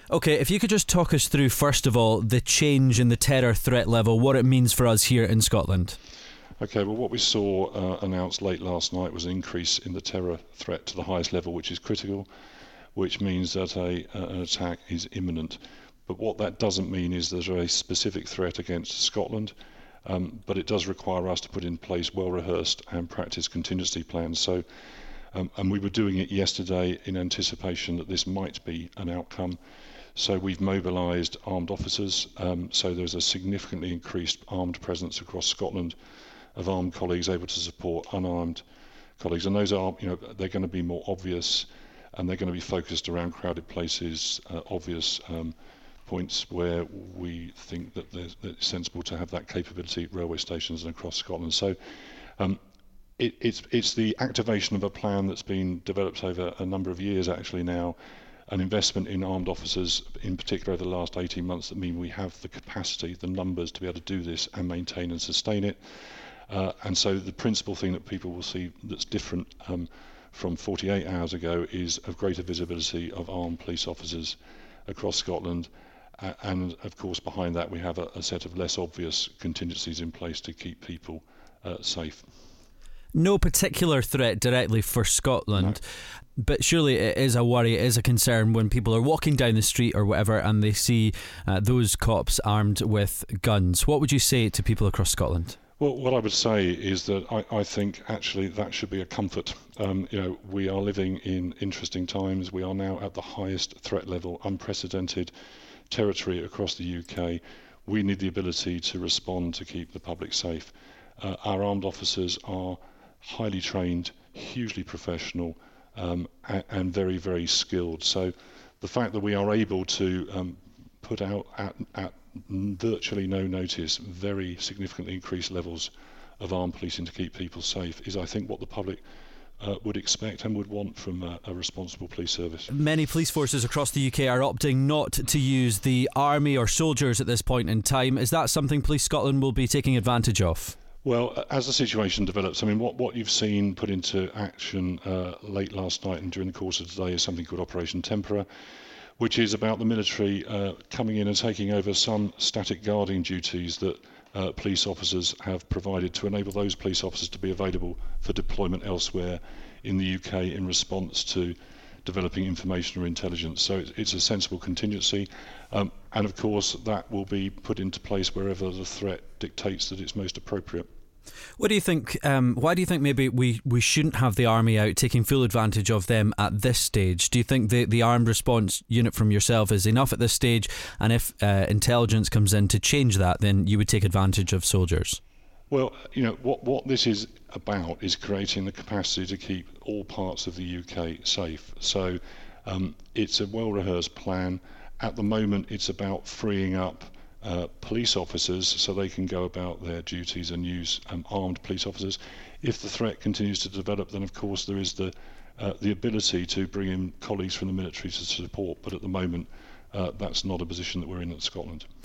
Okay, if you could just talk us through, first of all, the change in the terror threat level, what it means for us here in Scotland. Okay, well, what we saw announced late last night was an increase in the terror threat to the highest level, which is critical, which means that an attack is imminent. But what that doesn't mean is there's a specific threat against Scotland, but it does require us to put in place well-rehearsed and practiced contingency plans. So, and we were doing it yesterday in anticipation that this might be an outcome. So we've mobilised armed officers, so there's a significantly increased armed presence across Scotland of armed colleagues able to support unarmed colleagues. And those are, they're going to be more obvious, and they're going to be focused around crowded places, obvious points where we think that it's sensible to have that capability at railway stations and across Scotland. So it's the activation of a plan that's been developed over a number of years actually now, an investment in armed officers, in particular over the last 18 months, that mean we have the capacity, the numbers to be able to do this and maintain and sustain it. And so the principal thing that people will see that's different from 48 hours ago is a greater visibility of armed police officers across Scotland. And of course behind that we have a set of less obvious contingencies in place to keep people safe. No particular threat directly for Scotland, no. But surely it is a worry, it is a concern when people are walking down the street or whatever and they see those cops armed with guns. What would you say to people across Scotland? Well, what I would say is that I think actually that should be a comfort. We are living in interesting times. We are now at the highest threat level, unprecedented territory across the UK. We need the ability to respond to keep the public safe. Our armed officers are highly trained, hugely professional, and very, very skilled. So the fact that we are able to put out at virtually no notice very significantly increased levels of armed policing to keep people safe is, I think, what the public would expect and would want from a responsible police service. Many police forces across the UK are opting not to use the army or soldiers at this point in time. Is that something Police Scotland will be taking advantage of? Well, as the situation develops, I mean, what you've seen put into action late last night and during the course of today is something called Operation Tempera, which is about the military coming in and taking over some static guarding duties that police officers have provided to enable those police officers to be available for deployment elsewhere in the UK in response to developing information or intelligence. So it's a sensible contingency, and of course that will be put into place wherever the threat dictates that it's most appropriate. What do you think? Why do you think maybe we shouldn't have the army out taking full advantage of them at this stage? Do you think the armed response unit from yourself is enough at this stage, and if intelligence comes in to change that, then you would take advantage of soldiers? Well, what this is about is creating the capacity to keep all parts of the UK safe. So it's a well-rehearsed plan. At the moment, it's about freeing up police officers so they can go about their duties and use armed police officers. If the threat continues to develop, then of course there is the ability to bring in colleagues from the military to support, but at the moment that's not a position that we're in at Scotland.